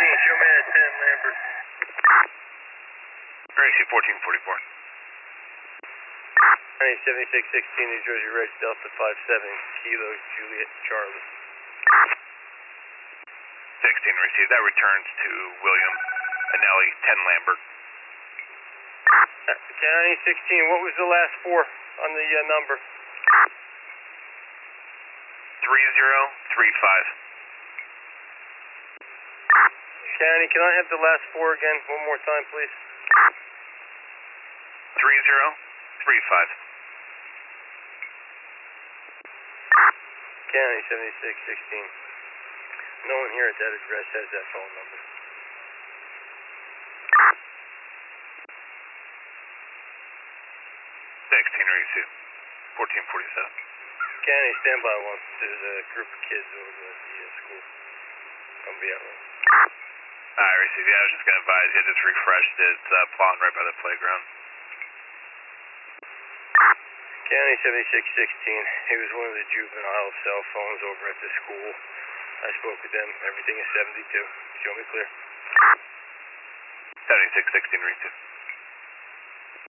show me that 10 Lambert. RAC 1444. County 7616, New Jersey Red Delta 57, Kilo Juliet Charlie. 16 received. That returns to William Anelli, 10 Lambert. County 16, what was the last four on the number? 3035. County, can I have the last four again one more time, please? 3035. County 7616. No one here at that address has that phone number. Received. 1447. County, stand by one. There's a group of kids over at the school. I'm be out. I received. Yeah, I was just going to advise you. I just refreshed it. It's plotting right by the playground. County 7616. It was one of the juvenile cell phones over at the school. I spoke with them. Everything is 72. Show me clear. 7616 received.